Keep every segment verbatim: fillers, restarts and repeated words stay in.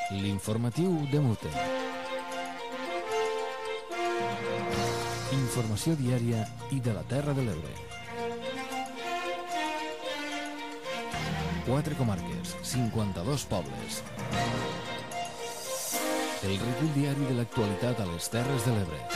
L'informatiu de Mute. Informació diària i de la Terra de l'Ebre. Quatre comarques, cinquanta-dos pobles. El recull diari de l'actualitat a les Terres de l'Ebre.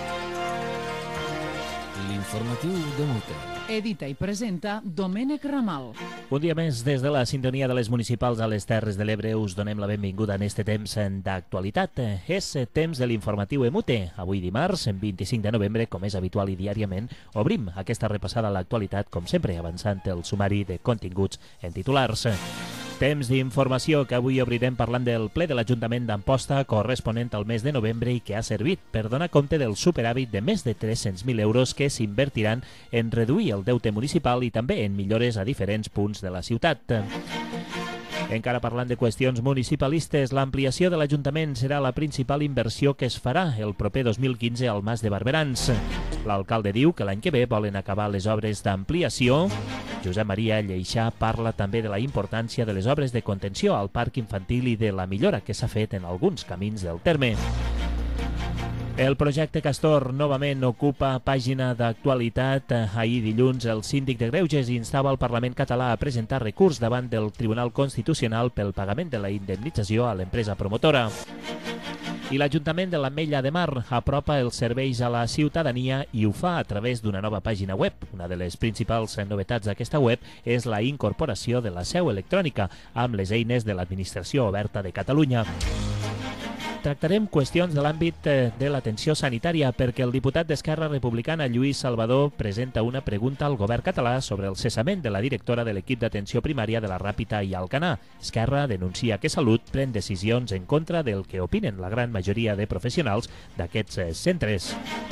L'informatiu de Mute. Edita i presenta Domènec Ramal. Un dia més, des de la sintonia de les municipals a les Terres de l'Ebre, us donem la benvinguda en este temps d'actualitat. És temps de l'informatiu E Mute. Avui dimarts, vint-i-cinc de novembre, com és habitual i diàriament, obrim aquesta repassada a l'actualitat, com sempre, avançant el sumari de continguts en titulars. Temps d'informació que avui obrirem parlant del ple de l'Ajuntament d'Amposta corresponent al mes de novembre i que ha servit per donar compte del superàvit de més de tres-cents mil euros que s'invertiran en reduir el deute municipal i també en millores a diferents punts de la ciutat. Encara parlant de qüestions municipalistes, l'ampliació de l'Ajuntament serà la principal inversió que es farà el proper dos mil quinze al Mas de Barberans. L'alcalde diu que l'any que ve volen acabar les obres d'ampliació. Josep Maria Lleixà parla també de la importància de les obres de contenció al parc infantil i de la millora que s'ha fet en alguns camins del terme. El projecte Castor novament ocupa pàgina d'actualitat. Ahir dilluns el síndic de Greuges instava el Parlament català a presentar recurs davant del Tribunal Constitucional pel pagament de la indemnització a l'empresa promotora. I l'Ajuntament de l'Ametlla de Mar apropa els serveis a la ciutadania i ho fa a través d'una nova pàgina web. Una de les principals novetats d'aquesta web és la incorporació de la seu electrònica amb les eines de l'Administració Oberta de Catalunya. Tractarem qüestions de l'àmbit de l'atenció sanitària perquè el diputat d'Esquerra Republicana Lluís Salvador presenta una pregunta al govern català sobre el cessament de la directora de l'equip d'atenció primària de la Ràpita i Alcanar. Esquerra denuncia que Salut pren decisions en contra del que opinen la gran majoria de professionals d'aquests centres.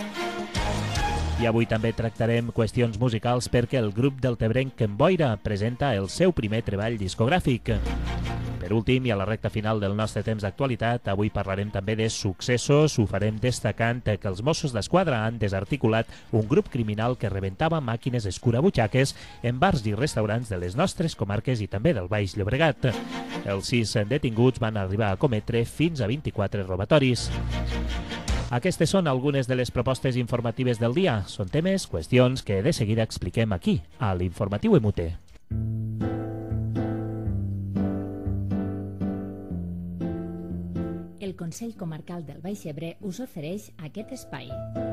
I avui també tractarem qüestions musicals perquè el grup del Tebrenc Boira presenta el seu primer treball discogràfic. Per últim, i a la recta final del nostre temps d'actualitat, avui parlarem també de successos. Ho farem destacant que els Mossos d'Esquadra han desarticulat un grup criminal que rebentava màquines escurabutxaques en bars i restaurants de les nostres comarques i també del Baix Llobregat. Els sis detinguts van arribar a cometre fins a vint-i-quatre robatoris. Aquestes són algunes de les propostes informatives del dia. Són temes, qüestions que de seguida expliquem aquí, a l'Informatiu E Mute. El Consell Comarcal del Baix Ebre us ofereix aquest espai.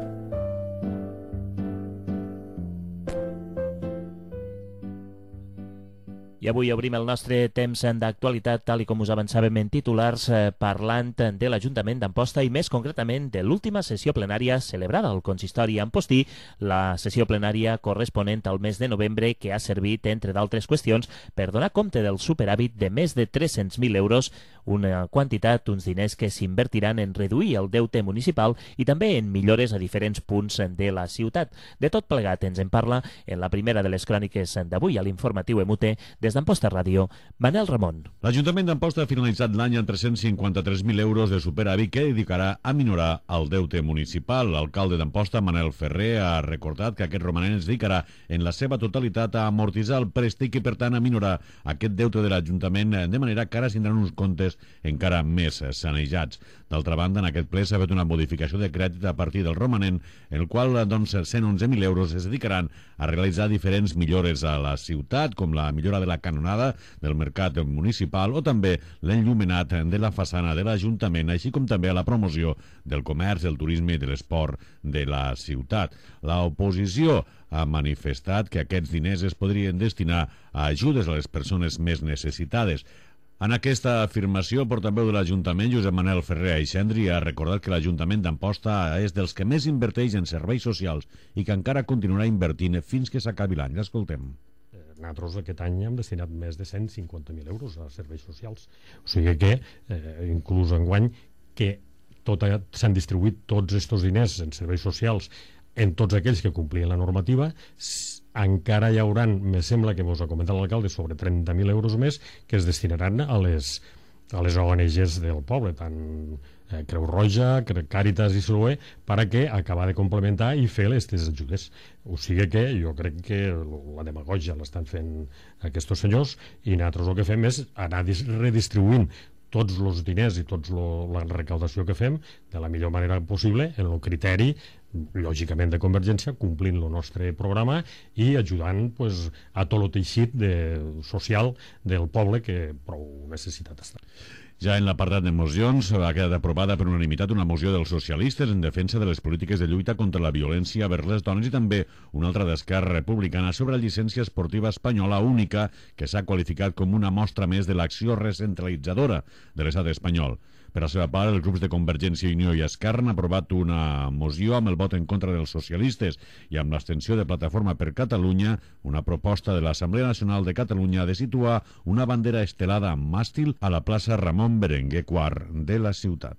I avui obrim el nostre temps d'actualitat, tal i com us avançàvem en titulars, eh, parlant de l'Ajuntament d'Amposta i més concretament de l'última sessió plenària celebrada al consistori Ampostí, la sessió plenària corresponent al mes de novembre que ha servit, entre d'altres qüestions, per donar compte del superàvit de més de tres-cents mil euros, una quantitat, uns diners que s'invertiran en reduir el deute municipal i també en millores a diferents punts de la ciutat. De tot plegat ens en parla en la primera de les cròniques d'avui a l'Informatiu E Mute, des d'Amposta Ràdio, Manel Ramon. L'Ajuntament d'Amposta ha finalitzat l'any amb tres-cents cinquanta-tres mil euros de superàvit que dedicarà a minorar el deute municipal. L'alcalde d'Amposta, Manel Ferrer, ha recordat que aquest romanent es dedicarà en la seva totalitat a amortitzar el préstec i, per tant, a minorar aquest deute de l'Ajuntament, de manera que ara tindran uns comptes encara més sanejats. D'altra banda, en aquest ple s'ha fet una modificació de crèdit a partir del romanent, en el qual doncs, cent onze mil euros es dedicaran a realitzar diferents millores a la ciutat, com la millora de la canonada del mercat municipal o també l'enllumenat de la façana de l'Ajuntament, així com també a la promoció del comerç, del turisme i de l'esport de la ciutat. L'oposició ha manifestat que aquests diners es podrien destinar a ajudes a les persones més necessitades. En aquesta afirmació, el portaveu de l'Ajuntament, Josep Manel Ferrer Aixendri, ha recordat que l'Ajuntament d'Amposta és dels que més inverteix en serveis socials i que encara continuarà invertint fins que s'acabi l'any. L'escoltem. Nosaltres aquest any hem destinat més de cent cinquanta mil euros a serveis socials. O sigui que, eh, inclús enguany, que s'han distribuït tots aquests diners en serveis socials en tots aquells que complien la normativa, encara hi haurà, me sembla que vos ha comentat l'alcalde, sobre trenta mil euros més que es destinaran a les, a les O N Ges del poble, tant eh, Creu Roja, Càritas i Siloé, per a que acabar de complementar i fer aquestes ajudes. O sigui que jo crec que la demagogia l'estan fent aquests senyors i nosaltres el que fem és anar redistribuint tots els diners i tota la recaudació que fem de la millor manera possible en el criteri, lògicament, de Convergència, complint el nostre programa i ajudant pues, a tot el teixit de, social del poble que prou necessitat està. Ja en l'apartat de mocions ha quedat aprovada per unanimitat una moció dels socialistes en defensa de les polítiques de lluita contra la violència vers les dones i també una altra d'Esquerra Republicana sobre la llicència esportiva espanyola única que s'ha qualificat com una mostra més de l'acció recentralitzadora de l'estat espanyol. Per la seva part, els grups de Convergència i Unió i Esquerra han aprovat una moció amb el vot en contra dels socialistes i amb l'abstenció de Plataforma per Catalunya, una proposta de l'Assemblea Nacional de Catalunya de situar una bandera estelada amb màstil a la plaça Ramon Berenguer quart de la ciutat.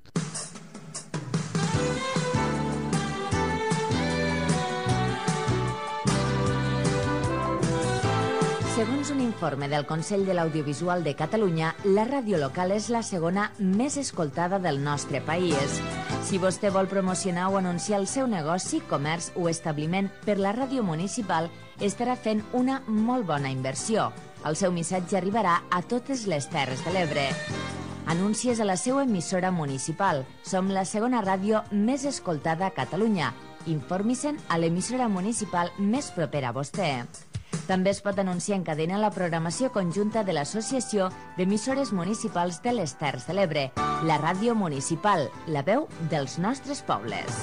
Segons un informe del Consell de l'Audiovisual de Catalunya, la ràdio local és la segona més escoltada del nostre país. Si vostè vol promocionar o anunciar el seu negoci, comerç o establiment per la ràdio municipal, estarà fent una molt bona inversió. El seu missatge arribarà a totes les Terres de l'Ebre. Anuncies a la seva emissora municipal. Som la segona ràdio més escoltada a Catalunya. Informi-se'n a l'emissora municipal més propera a vostè. També es pot anunciar en cadena la programació conjunta de l'Associació d'Emissores Municipals de les Terres de l'Ebre, la ràdio municipal, la veu dels nostres pobles.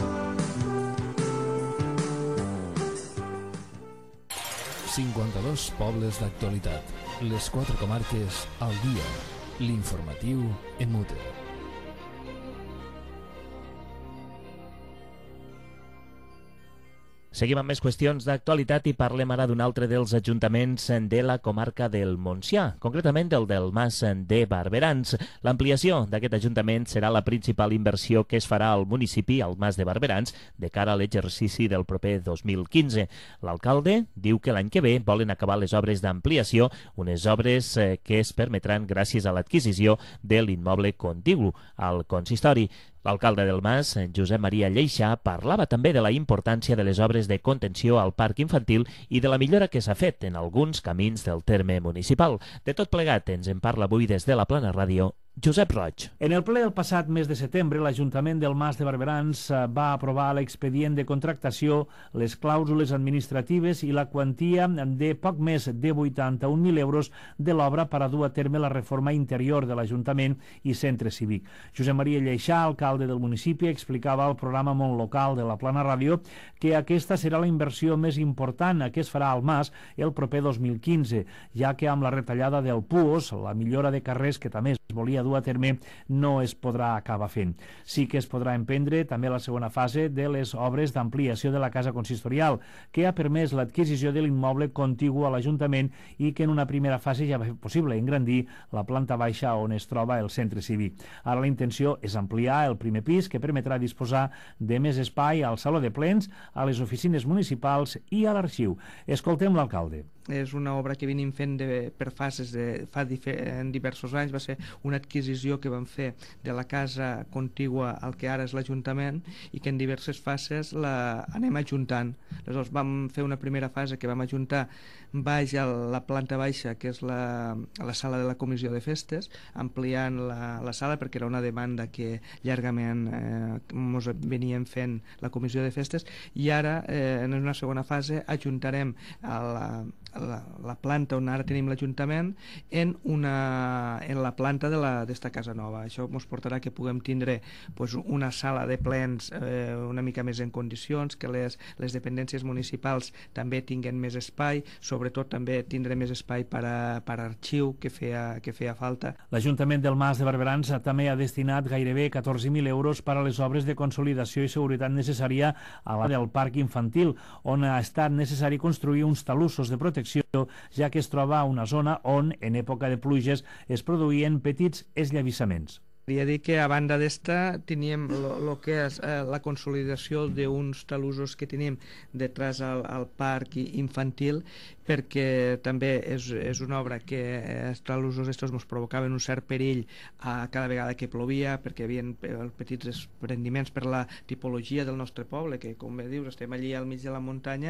cinquanta-dos pobles d'actualitat. Les quatre comarques al dia. L'informatiu Emute. Seguim amb més qüestions d'actualitat i parlem ara d'un altre dels ajuntaments de la comarca del Montsià, concretament el del Mas de Barberans. L'ampliació d'aquest ajuntament serà la principal inversió que es farà al municipi, al Mas de Barberans, de cara a l'exercici del proper dos mil quinze. L'alcalde diu que l'any que ve volen acabar les obres d'ampliació, unes obres que es permetran gràcies a l'adquisició de l'immoble contigu al consistori. L'alcalde del Mas, Josep Maria Lleixà, parlava també de la importància de les obres de contenció al parc infantil i de la millora que s'ha fet en alguns camins del terme municipal. De tot plegat ens en parla avui des de la Plana Ràdio Josep Roig. En el ple del passat mes de setembre, l'Ajuntament del Mas de Barberans va aprovar l'expedient de contractació, les clàusules administratives i la quantia de poc més de vuitanta-un mil euros de l'obra per a dur a terme la reforma interior de l'Ajuntament i centre cívic. Josep Maria Lleixà, alcalde del municipi, explicava al programa Món Local de la Plana Ràdio que aquesta serà la inversió més important que es farà al Mas el proper dos mil quinze, ja que amb la retallada del P U O S, la millora de carrers que també es volia dur a terme, no es podrà acabar fent. Sí que es podrà emprendre també la segona fase de les obres d'ampliació de la casa consistorial, que ha permès l'adquisició de l'immoble contigu a l'Ajuntament i que en una primera fase ja va fer possible engrandir la planta baixa on es troba el centre cívic. Ara la intenció és ampliar el primer pis, que permetrà disposar de més espai al saló de plens, a les oficines municipals i a l'arxiu. Escoltem l'alcalde. És una obra que venim fent de, per fases de fa en diversos anys. Va ser una adquisició que vam fer de la casa contigua al que ara és l'Ajuntament i que en diverses fases la anem ajuntant. Aleshores vam fer una primera fase que vam ajuntar baix a la planta baixa, que és la, la sala de la comissió de festes, ampliant la, la sala perquè era una demanda que llargament eh, ens veníem fent la comissió de festes, i ara eh, en una segona fase ajuntarem a la La, la planta on ara tenim l'Ajuntament en, una, en la planta d'esta casa nova. Això ens portarà que puguem tindre pues, una sala de plens eh, una mica més en condicions, que les, les dependències municipals també tinguen més espai, sobretot també tindré més espai per a, per a arxiu que feia, que feia falta. L'Ajuntament del Mas de Barberans també ha destinat gairebé catorze mil euros per a les obres de consolidació i seguretat necessària a la del parc infantil, on ha estat necessari construir uns talussos de protecció, ja que es troba a una zona on, en època de pluges, es produïen petits eslavissaments. Volia dir que a banda d'esta teníem el que és eh, la consolidació d'uns talussos que tenim detrás al, al parc infantil, perquè també és, és una obra que els talussos estos ens provocaven un cert perill a cada vegada que plovia, perquè hi havia petits desprendiments per la tipologia del nostre poble, que com bé dius estem allí al mig de la muntanya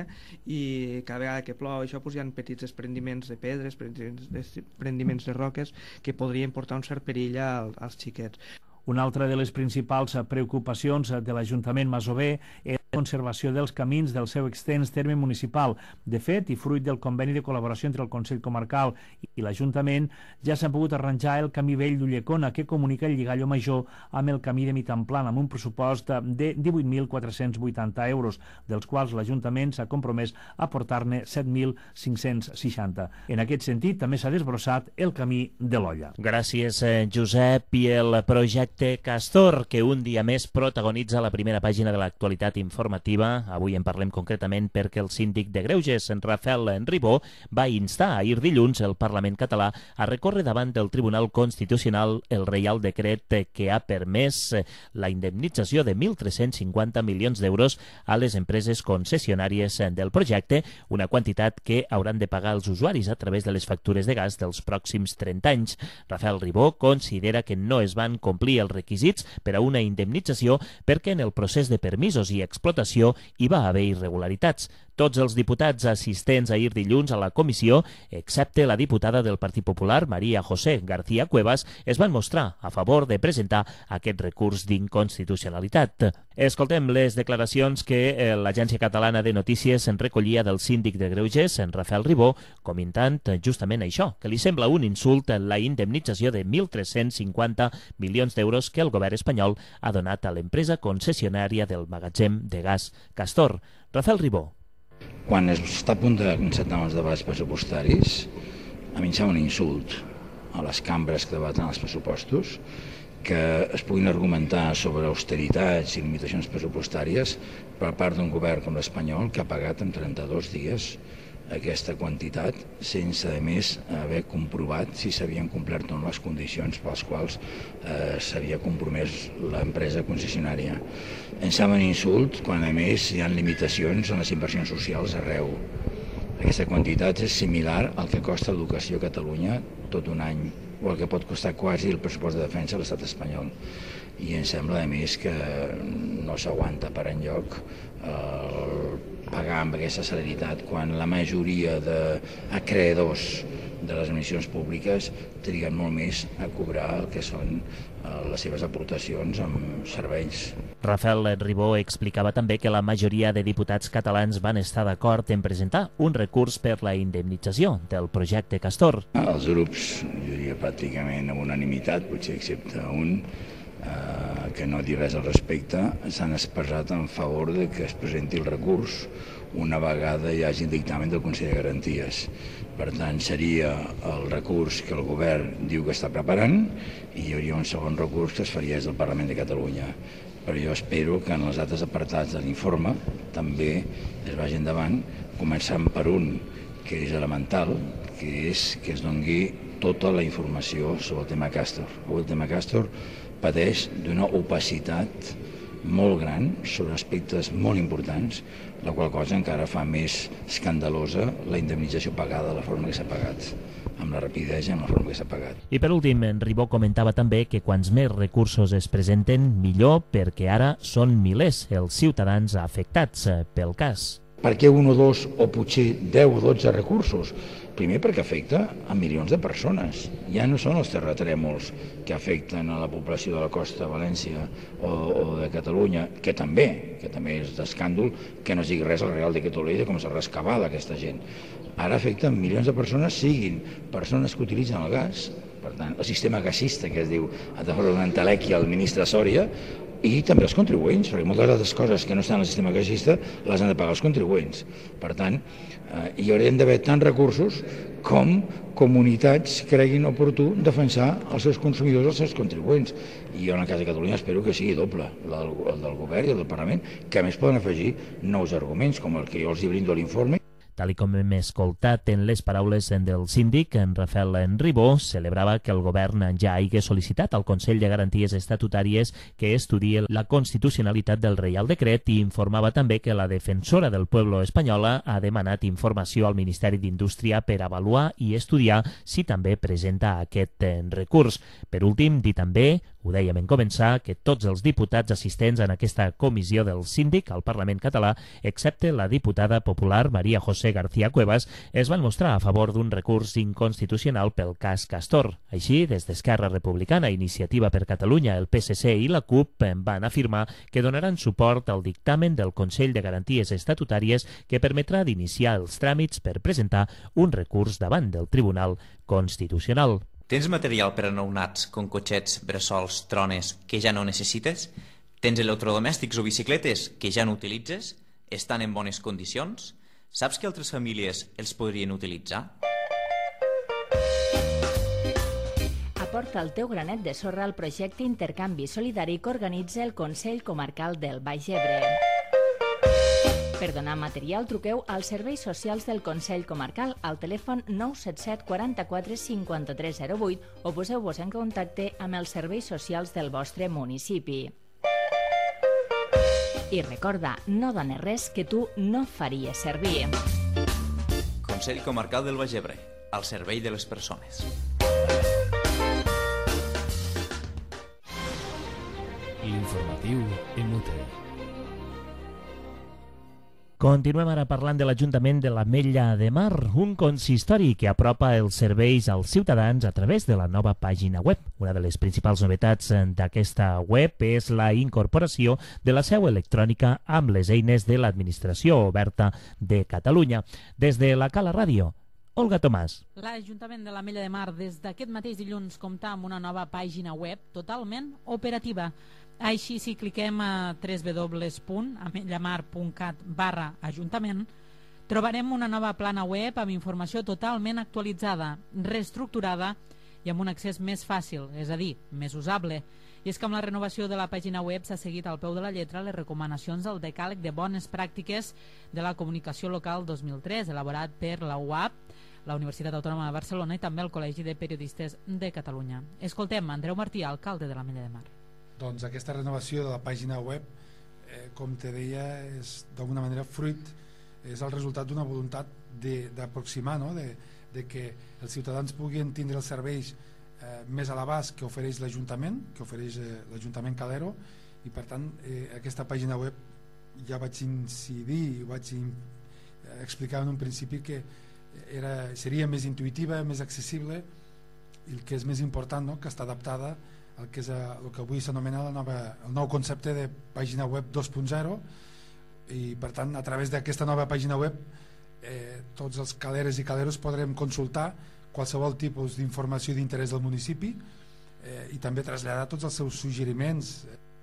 i cada vegada que plou això pues, hi ha petits desprendiments de pedres, desprendiments de roques que podrien portar un cert perill als, als xiquets. Una altra de les principals preocupacions de l'Ajuntament masover és la conservació dels camins del seu extens terme municipal. De fet, i fruit del conveni de col·laboració entre el Consell Comarcal i l'Ajuntament, ja s'ha pogut arranjar el camí vell d'Ullecona, que comunica el Lligallo Major amb el camí de Mitamplan, amb un pressupost de divuit mil quatre-cents vuitanta euros, dels quals l'Ajuntament s'ha compromès a aportar-ne set mil cinc-cents seixanta. En aquest sentit, també s'ha desbrossat el camí de l'Olla. Gràcies, Josep. I el projecte Castor, que un dia més protagonitza la primera pàgina de l'actualitat informativa. Avui en parlem concretament perquè el síndic de Greuges, en Rafael Ribó, va instar ahir dilluns el Parlament català a recórrer davant del Tribunal Constitucional el Reial Decret que ha permès la indemnització de mil tres-cents cinquanta milions d'euros a les empreses concessionàries del projecte, una quantitat que hauran de pagar els usuaris a través de les factures de gas dels pròxims trenta anys. Rafael Ribó considera que no es van complir els requisits per a una indemnització perquè en el procés de permisos i explotació hi va haver irregularitats. Tots els diputats assistents ahir dilluns a la comissió, excepte la diputada del Partit Popular, María José García Cuevas, es van mostrar a favor de presentar aquest recurs d'inconstitucionalitat. Escoltem les declaracions que l'Agència Catalana de Notícies en recollia del síndic de Greuges, en Rafael Ribó, comentant justament això, que li sembla un insult la indemnització de mil tres-cents cinquanta milions d'euros que el govern espanyol ha donat a l'empresa concessionària del magatzem de gas Castor. Rafael Ribó. Quan està a punt d'encetar els debats pressupostaris, a mi em sembla un insult a les cambres que debaten els pressupostos que es puguin argumentar sobre austeritats i limitacions pressupostàries per part d'un govern com l'espanyol que ha pagat en trenta-dos dies aquesta quantitat sense, a més, haver comprovat si s'havien complert o no les condicions per les quals eh, s'havia compromès l'empresa concessionària. Em sembla un insult quan, a més, hi ha limitacions en les inversions socials arreu. Aquesta quantitat és similar al que costa l'educació a Catalunya tot un any, o el que pot costar quasi el pressupost de defensa a l'estat espanyol. I em sembla, a més, que no s'aguanta per enlloc el pagar amb aquesta celeritat quan la majoria d'acreedors de les administracions públiques triguen molt més a cobrar el que són les seves aportacions amb serveis. Rafael Ribó explicava també que la majoria de diputats catalans van estar d'acord en presentar un recurs per la indemnització del projecte Castor. Els grups, jo diria pràcticament amb unanimitat, potser excepte un, eh, que no dir res al respecte, s'han expressat en favor de que es presenti el recurs una vegada hi hagi el dictamen del Consell de Garanties. Per tant, seria el recurs que el govern diu que està preparant i hi hauria un segon recurs que es faria des del Parlament de Catalunya. Però jo espero que en els altres apartats de l'informe també es vagi endavant, començant per un que és elemental, que és que es doni tota la informació sobre el tema Castor. El tema Castor pateix d'una opacitat molt gran sobre aspectes molt importants, la qual cosa encara fa més escandalosa la indemnització pagada de la forma que s'ha pagat, amb la rapidesa i amb la forma que s'ha pagat. I per últim, en Ribó comentava també que quants més recursos es presenten, millor, perquè ara són milers els ciutadans afectats pel cas. Per què un o dos o potser deu o dotze recursos? Primer perquè afecta a milions de persones. Ja no són els terratrèmols que afecten a la població de la costa de València o, o de Catalunya, que també, que també és d'escàndol que no es digui res al Real Decreto Ley de com se rescabala aquesta gent. Ara afecta milions de persones, siguin persones que utilitzen el gas, per tant, el sistema gasista que es diu a través d'un entelequi al ministre Sòria, i també els contribuents, perquè moltes altres coses que no estan al sistema gasista les han de pagar els contribuents. Per tant, eh, hi haurien d'haver tants recursos com comunitats creguin oportú defensar els seus consumidors, els seus contribuents. I jo, en el cas de Catalunya, espero que sigui doble, el del, el del govern i el del Parlament, que a més poden afegir nous arguments, com el que jo els hi brindo a l'informe. Tal com hem escoltat en les paraules del síndic, en Rafael Ribó, celebrava que el govern ja hagi sol·licitat al Consell de Garanties Estatutàries que estudie la constitucionalitat del Reial Decret i informava també que la defensora del pueblo espanyola ha demanat informació al Ministeri d'Indústria per avaluar i estudiar si també presenta aquest recurs. Per últim, dir també, ho dèiem en començar, que tots els diputats assistents en aquesta comissió del síndic al Parlament català, excepte la diputada popular María José García Cuevas, es van mostrar a favor d'un recurs inconstitucional pel cas Castor. Així, des d'Esquerra Republicana, Iniciativa per Catalunya, el P S C i la CUP van afirmar que donaran suport al dictamen del Consell de Garanties Estatutàries que permetrà d'iniciar els tràmits per presentar un recurs davant del Tribunal Constitucional. Tens material per a nounats com cotxets, bressols, trones que ja no necessites? Tens electrodomèstics o bicicletes que ja no utilitzes? Estan en bones condicions? Saps que altres famílies els podrien utilitzar? Aporta el teu granet de sorra al projecte Intercanvi Solidari que organitza el Consell Comarcal del Baix Ebre. Per donar material, truqueu als serveis socials del Consell Comarcal al telèfon nou set set quaranta-quatre cinquanta-tres zero vuit o poseu-vos en contacte amb els serveis socials del vostre municipi. I recorda, no dones res que tu no faries servir. Consell Comarcal del Baix Ebre, al servei de les persones. L'informatiu Emute. Continuem ara parlant de l'Ajuntament de l'Ametlla de Mar, un consistori que apropa els serveis als ciutadans a través de la nova pàgina web. Una de les principals novetats d'aquesta web és la incorporació de la seu electrònica amb les eines de l'Administració Oberta de Catalunya. Des de la Cala Ràdio, Olga Tomàs. L'Ajuntament de l'Ametlla de Mar des d'aquest mateix dilluns compta amb una nova pàgina web totalment operativa. Així, si cliquem a w w w punt ametllamar punt cat barra ajuntament, trobarem una nova plana web amb informació totalment actualitzada, reestructurada i amb un accés més fàcil, és a dir, més usable. I és que amb la renovació de la pàgina web s'ha seguit al peu de la lletra les recomanacions del Decàleg de Bones Pràctiques de la Comunicació Local dos mil tres, elaborat per la U A P, la Universitat Autònoma de Barcelona i també el Col·legi de Periodistes de Catalunya. Escoltem Andreu Martí, alcalde de l'Ametlla de Mar. Doncs aquesta renovació de la pàgina web, eh, com te deia, és d'alguna manera fruit, és el resultat d'una voluntat d'aproximar, no? de, de que els ciutadans puguin tindre els serveis eh, més a l'abast que ofereix l'Ajuntament, que ofereix eh, l'Ajuntament Calero, i per tant eh, aquesta pàgina web ja vaig incidir i vaig in, eh, explicar en un principi que era, seria més intuïtiva, més accessible i el que és més important, no? que està adaptada el que és el que avui s'anomena el nou concepte de pàgina web dos punt zero, i per tant a través d'aquesta nova pàgina web eh, tots els caleres i caleros podrem consultar qualsevol tipus d'informació d'interès del municipi eh, i també traslladar tots els seus suggeriments.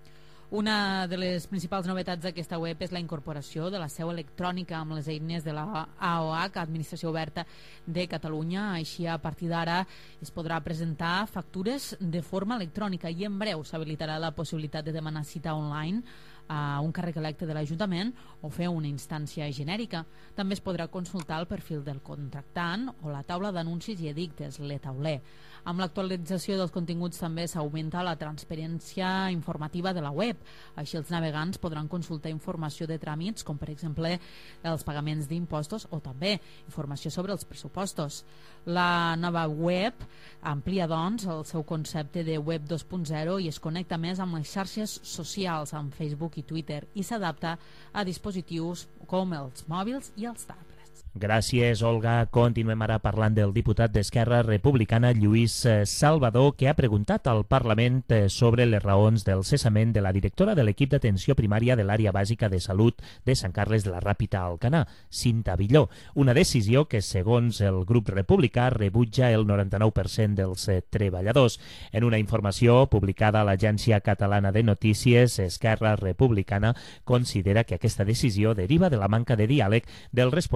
Una de les principals novetats d'aquesta web és la incorporació de la seu electrònica amb les eines de la A O H, Administració Oberta de Catalunya. Així, a partir d'ara es podrà presentar factures de forma electrònica i en breu s'habilitarà la possibilitat de demanar cita online a un càrrec electe de l'Ajuntament o fer una instància genèrica. També es podrà consultar el perfil del contractant o la taula d'anuncis i edictes, l'e-tauler. Amb l'actualització dels continguts també s'augmenta la transparència informativa de la web. Així els navegants podran consultar informació de tràmits com per exemple els pagaments d'impostos o també informació sobre els pressupostos. La nova web amplia doncs el seu concepte de web dos punt zero i es connecta més amb les xarxes socials, amb Facebook i Twitter, i s'adapta a dispositius com els mòbils i els tablets. Gràcies, Olga. Continuem ara parlant del diputat d'Esquerra Republicana, Lluís Salvador, que ha preguntat al Parlament sobre les raons del cessament de la directora de l'equip d'atenció primària de l'àrea bàsica de salut de Sant Carles de la Ràpita a Alcanar, Cinta Villó. Una decisió que, segons el grup republicà, rebutja el noranta-nou per cent dels treballadors. En una informació publicada a l'Agència Catalana de Notícies, Esquerra Republicana considera que aquesta decisió deriva de la manca de diàleg dels responsables de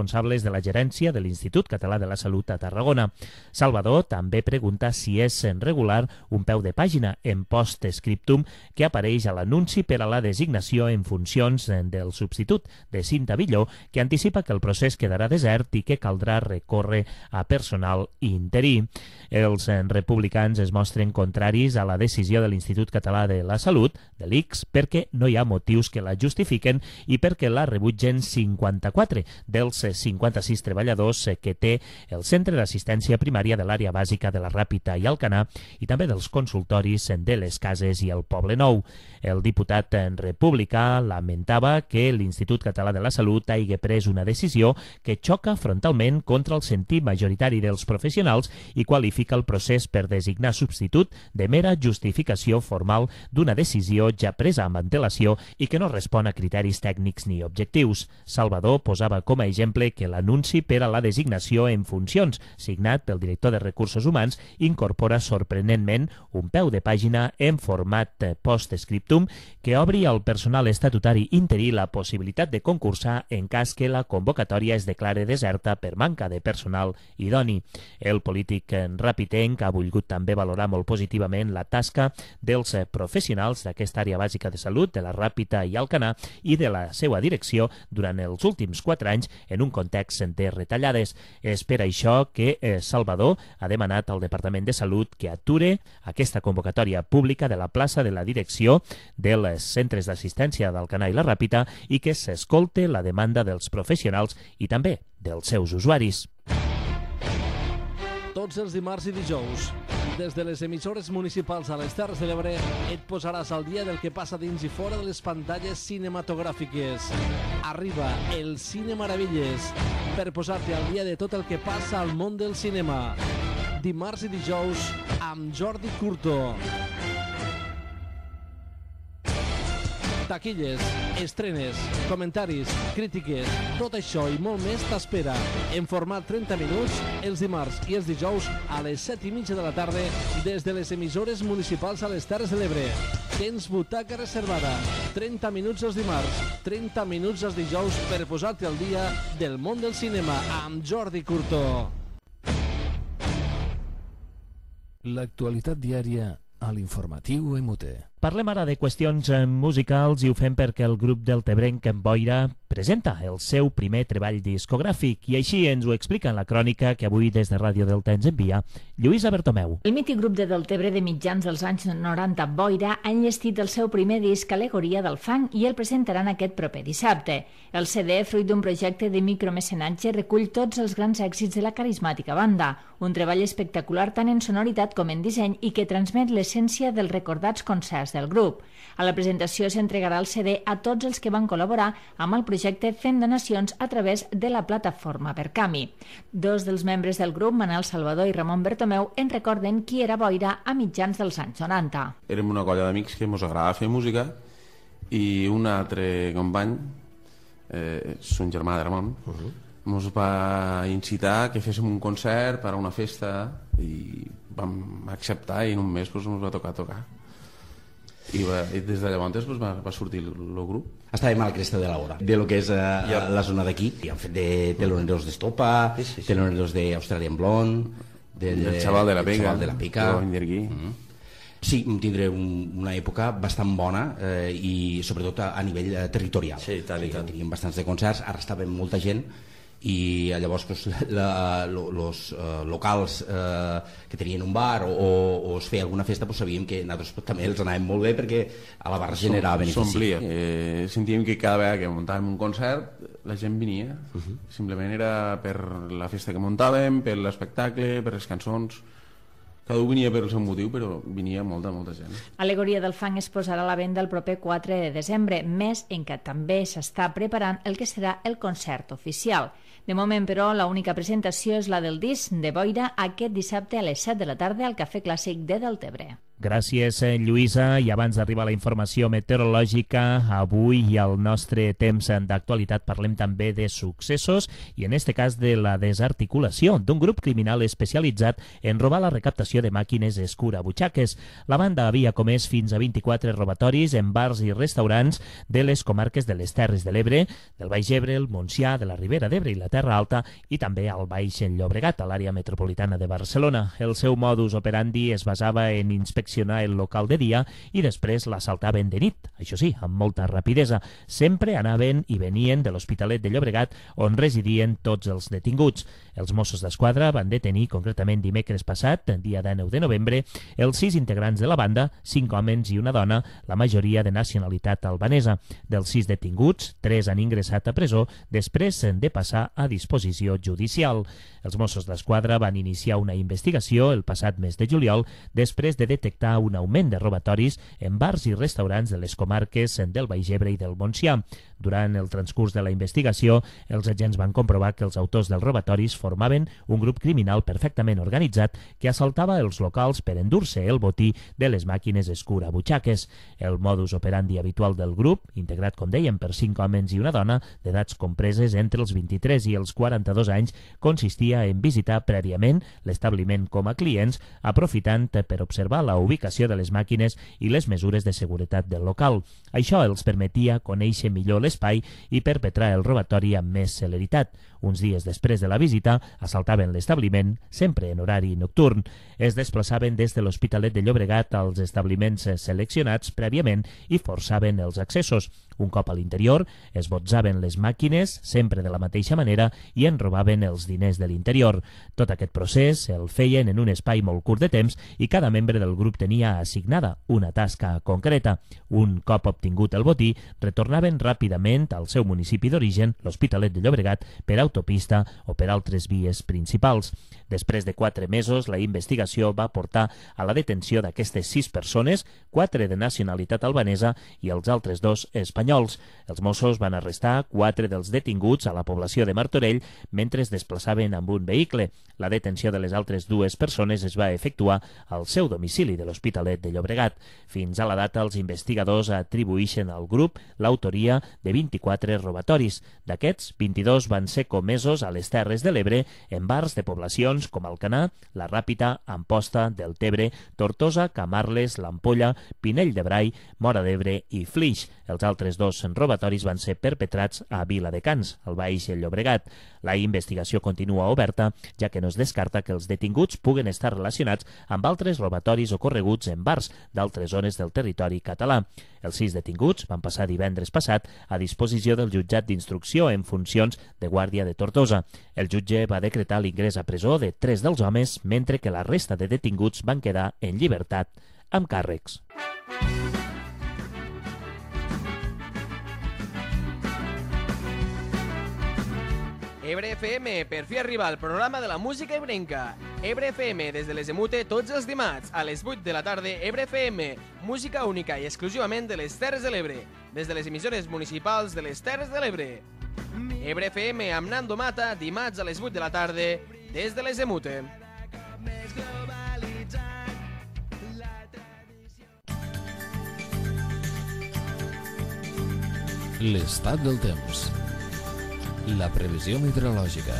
de la gerència de l'Institut Català de la Salut a Tarragona. Salvador també pregunta si és regular un peu de pàgina en post-scriptum que apareix a l'anunci per a la designació en funcions del substitut de Cinta Villó, que anticipa que el procés quedarà desert i que caldrà recórrer a personal interí. Els republicans es mostren contraris a la decisió de l'Institut Català de la Salut, de l'I C S, perquè no hi ha motius que la justifiquen i perquè la rebutgen cinquanta-quatre dels cinquanta-sis treballadors que té el Centre d'Assistència Primària de l'àrea bàsica de la Ràpita i Alcanar i també dels consultoris de les Cases i el Poble Nou. El diputat republicà lamentava que l'Institut Català de la Salut hagi pres una decisió que xoca frontalment contra el sentir majoritari dels professionals i qualifica el procés per designar substitut de mera justificació formal d'una decisió ja presa amb antelació i que no respon a criteris tècnics ni objectius. Salvador posava com a exemple que l'anunci per a la designació en funcions, signat pel director de Recursos Humans, incorpora sorprenentment un peu de pàgina en format post-scriptum que obri al personal estatutari interí la possibilitat de concursar en cas que la convocatòria es declare deserta per manca de personal idoni. El polític rapitenc ha volgut també valorar molt positivament la tasca dels professionals d'aquesta àrea bàsica de salut, de la Ràpita i Alcanar, i de la seva direcció durant els últims quatre anys en un context de retallades. És per això que eh, Salvador ha demanat al Departament de Salut que ature aquesta convocatòria pública de la plaça de la direcció dels centres d'assistència d'Alcanar i la Ràpita i que s'escolte la demanda dels professionals i també dels seus usuaris. Tots els dimarts i dijous, des de les emissores municipals a les Terres de l'Ebre, et posaràs al dia del que passa dins i fora de les pantalles cinematogràfiques. Arriba el Cine Meravelles per posar-te al dia de tot el que passa al món del cinema. Dimarts i dijous amb Jordi Curto. Taquilles, estrenes, comentaris, crítiques, tot això i molt més t'espera en format trenta minuts els dimarts i els dijous a les set i mitja de la tarda des de les emissores municipals a les Terres de l'Ebre. Tens butaca reservada, trenta minuts els dimarts, trenta minuts els dijous per posar-te al dia del món del cinema amb Jordi Curto. L'actualitat diària a l'informatiu E M U T E. Parlem ara de qüestions musicals i ho fem perquè el grup deltebrenc en Boira presenta el seu primer treball discogràfic i així ens ho explica en la crònica que avui des de Ràdio Delta ens envia Lluïsa Bertomeu. El mític grup de Deltebre de mitjans dels anys noranta, Boira, ha enllestit el seu primer disc Alegoria del fang i el presentaran aquest proper dissabte. El C D, fruit d'un projecte de micromecenatge, recull tots els grans èxits de la carismàtica banda, un treball espectacular tant en sonoritat com en disseny i que transmet l'essència dels recordats concerts del grup. A la presentació s'entregarà el C D a tots els que van col·laborar amb el projecte fent donacions a través de la plataforma Verkami. Dos dels membres del grup, Manel Salvador i Ramon Bertomeu, en recorden qui era Boira a mitjans dels anys noranta. Érem una colla d'amics que ens agradava fer música i un altre company, eh, son germà de Ramon, ens va incitar que féssim un concert per a una festa i vam acceptar i en un mes ens va tocar tocar. I, va, i des de llavors pues, va, va sortir el, el grup. Estàvem a la cresta de l'hora, de lo que és uh, ja. la zona d'aquí. I han fet de teloneros d'Estopa, sí, sí, sí. teloneros d'Australian Blonde, del de, Xaval de la Pica, de la Pica. Mm -hmm. Sí, tindré un, una època bastant bona eh, i sobretot a, a nivell eh, territorial. Sí, tant i tant. Teníem bastants de concerts, ara estàvem molta gent i llavors pues, la, lo, los uh, locals uh, que tenien un bar o, o, o es feia alguna festa pues, sabíem que nosaltres pues, també els anàvem molt bé perquè a la barra generava benefici. S'omplia. Eh, sentíem que cada vegada que muntàvem un concert la gent venia. Uh -huh. Simplement era per la festa que muntàvem, per l'espectacle, per les cançons. Cada un venia per el seu motiu, però venia molta, molta gent. Alegoria del fang es posarà a la venda el proper quatre de desembre, mes en què també s'està preparant el que serà el concert oficial. De moment, però, l'única presentació és la del disc de Boira aquest dissabte a les set de la tarda al Cafè Clàssic de Deltebre. Gràcies, Lluïsa. I abans d'arribar a la informació meteorològica, avui i al nostre temps d'actualitat parlem també de successos i en este cas de la desarticulació d'un grup criminal especialitzat en robar la recaptació de màquines escurabutxaques. La banda havia comès fins a vint-i-quatre robatoris en bars i restaurants de les comarques de les Terres de l'Ebre, del Baix Ebre, el Montsià, de la Ribera d'Ebre i la Terra Alta i també al Baix Llobregat, a l'àrea metropolitana de Barcelona. El seu modus operandi es basava en inspeccionar el local de dia i després l'assaltaven de nit, això sí, amb molta rapidesa. Sempre anaven i venien de l'Hospitalet de Llobregat, on residien tots els detinguts. Els Mossos d'Esquadra van detenir, concretament dimecres passat, dia dinou de novembre, els sis integrants de la banda, cinc homes i una dona, la majoria de nacionalitat albanesa. Dels sis detinguts, tres han ingressat a presó després de passar a disposició judicial. Els Mossos d'Esquadra van iniciar una investigació el passat mes de juliol després de detectar un augment de robatoris en bars i restaurants de les comarques del Baix Ebre i del Montsià. Durant el transcurs de la investigació, els agents van comprovar que els autors dels robatoris formaven un grup criminal perfectament organitzat que assaltava els locals per endur-se el botí de les màquines escurabutxaques. El modus operandi habitual del grup, integrat, com dèiem, per cinc homes i una dona d'edats compreses entre els vint-i-tres i els quaranta-dos anys, consistia en visitar prèviament l'establiment com a clients, aprofitant per observar la ubicació de les màquines i les mesures de seguretat del local. Això els permetia conèixer millor l'espai i perpetrar el robatori amb més celeritat. Uns dies després de la visita, assaltaven l'establiment, sempre en horari nocturn. Es desplaçaven des de l'Hospitalet de Llobregat als establiments seleccionats prèviament i forçaven els accessos. Un cop a l'interior, esbotzaven les màquines, sempre de la mateixa manera, i en robaven els diners de l'interior. Tot aquest procés el feien en un espai molt curt de temps i cada membre del grup tenia assignada una tasca concreta. Un cop obtingut el botí, retornaven ràpidament al seu municipi d'origen, l'Hospitalet de Llobregat, per autopista o per altres vies principals. Després de quatre mesos, la investigació va portar a la detenció d'aquestes sis persones, quatre de nacionalitat albanesa i els altres dos espanyols. Els Mossos van arrestar quatre dels detinguts a la població de Martorell mentre es desplaçaven amb un vehicle. La detenció de les altres dues persones es va efectuar al seu domicili de l'Hospitalet de Llobregat. Fins a la data, els investigadors atribueixen al grup l'autoria de vint-i-quatre robatoris. D'aquests, vint-i-dos van ser comesos a les Terres de l'Ebre en bars de poblacions com Alcanar, La Ràpita, Amposta, Deltebre, Tortosa, Camarles, l'Ampolla, Pinell de Brai, Móra d'Ebre i Flix. Els altres dos robatoris van ser perpetrats a Viladecans, al Baix Llobregat. La investigació continua oberta, ja que no es descarta que els detinguts puguen estar relacionats amb altres robatoris ocorreguts en bars d'altres zones del territori català. Els sis detinguts van passar divendres passat a disposició del jutjat d'instrucció en funcions de Guàrdia de Tortosa. El jutge va decretar l'ingrés a presó de tres dels homes, mentre que la resta de detinguts van quedar en llibertat amb càrrecs. Ebre F M, per fi arriba el programa de la música ebrenca. Ebre F M, des de les Emute, tots els dimarts, a les vuit de la tarda, Ebre F M, música única i exclusivament de les Terres de l'Ebre, des de les emissores municipals de les Terres de l'Ebre. Ebre F M amb Nando Mata, dimarts a les vuit de la tarda, des de les Emute. L'estat del temps. La previsió meteorològica.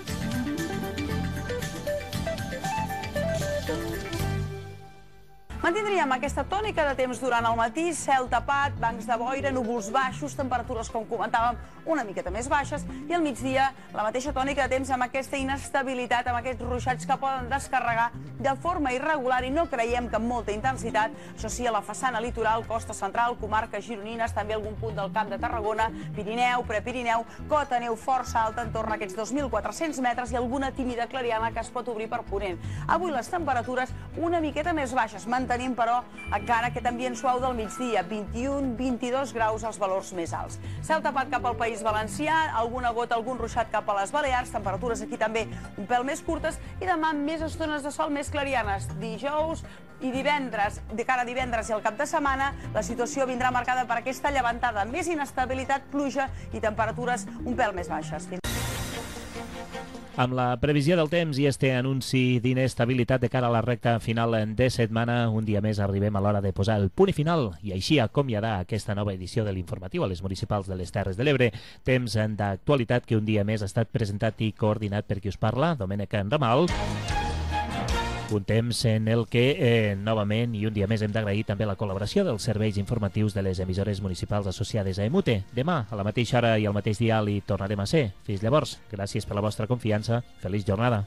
Mantindríem aquesta tònica de temps durant el matí, cel tapat, bancs de boira, núvols baixos, temperatures, com comentàvem, una miqueta més baixes, i al migdia la mateixa tònica de temps amb aquesta inestabilitat, amb aquests ruixats que poden descarregar de forma irregular i no creiem que amb molta intensitat. Això sí, a la façana litoral, costa central, comarques gironines, també algun punt del Camp de Tarragona, Pirineu, Prepirineu, cota neu força alta, en torn a aquests dos mil quatre-cents metres, i alguna tímida clariana que es pot obrir per ponent. Avui les temperatures una miqueta més baixes, tenim, però, encara aquest ambient suau del migdia, vint-i-un a vint-i-dos graus els valors més alts. Cel tapat cap al País Valencià, alguna gota, algun ruixat cap a les Balears, temperatures aquí també un pèl més curtes, i demà més estones de sol més clarianes. Dijous i divendres, de cara a divendres i al cap de setmana, la situació vindrà marcada per aquesta llevantada, més inestabilitat, pluja i temperatures un pèl més baixes. Amb la previsió del temps i este anunci d'inestabilitat de cara a la recta final de setmana, un dia més arribem a l'hora de posar el punt i final i així acomiadar aquesta nova edició de l'informatiu a les municipals de les Terres de l'Ebre. Temps d'actualitat que un dia més ha estat presentat i coordinat per qui us parla, Domènec Ramal. Un temps en el que, eh, novament, i un dia més hem d'agrair també la col·laboració dels serveis informatius de les emissores municipals associades a Emute. Demà, a la mateixa hora i al mateix dial, hi tornarem a ser. Fins llavors, gràcies per la vostra confiança. Feliç jornada.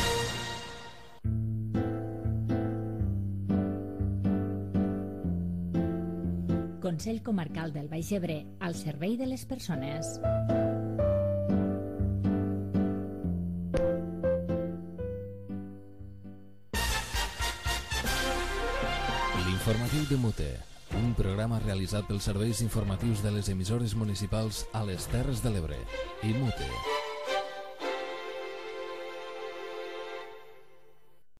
Consell Comarcal del Baix Ebre, al servei de les persones. L'informatiu de Mute, un programa realitzat pels serveis informatius de les emissores municipals a les Terres de l'Ebre. I Mute.